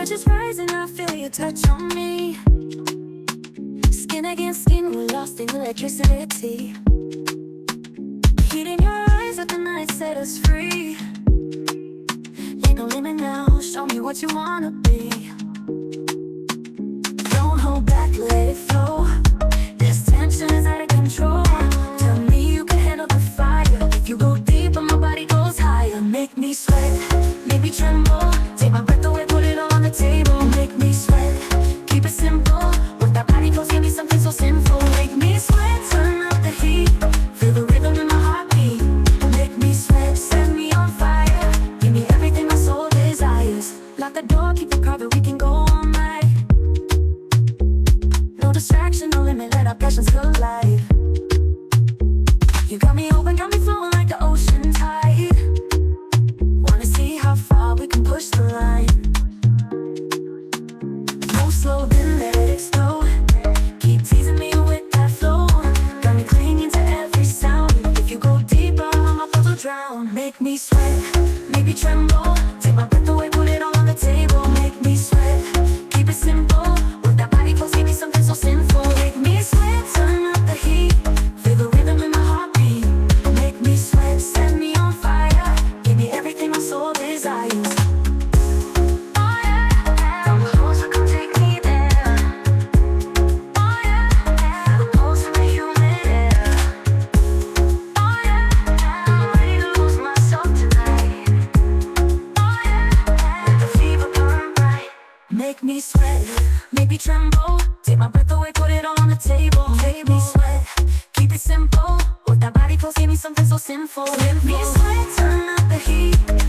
temperature's rising, I feel your touch on me. Skin against skin, we're lost in electricity. Heat in your eyes, let the night set us free. Ain't no limit now, show me what you wanna be. Don't hold back, let it flow. This tension is out of control. Tell me you can handle the fire. If you go deeper, my body goes higher. Make me sweat, make me tremble. Take my breath away, put it all on the table. Make me sweat, keep it simple. With that body close, give me something so sinful. Make me sweat, turn up the heat. Feel the rhythm in my heartbeat. Make me sweat, set me on fire. Give me everything my soul desires. Lock the door, keep it covered, we can go all night. No distraction, no limit, let our passions collide. You got me open, got me flowing like the ocean tide. Wanna see how far we can push the line. Go slow, then let it explode. Keep teasing me with that flow. Got me clinging to every sound. If you go deeper, I'm about to drown. Make me sweat, make me tremble. Take my breath away, put it all on the table. Make me sweat, keep it simple. With that body close, give me something so sinful. Make me sweat, turn up the heat. Feel the rhythm in my heartbeat. Make me sweat, set me on fire. Give me everything my soul desires. Oh yeah, come closer, come take me there. Oh yeah, feel the pulse in the humid air. Oh yeah, I'm ready to lose myself tonight. Oh yeah, let the fever burn bright. Make me sweat, make me tremble. Take my breath away, put it all on the table. Make me sweat, keep it simple. With that body close, give me something so sinful. Make me sweat, turn up the heat.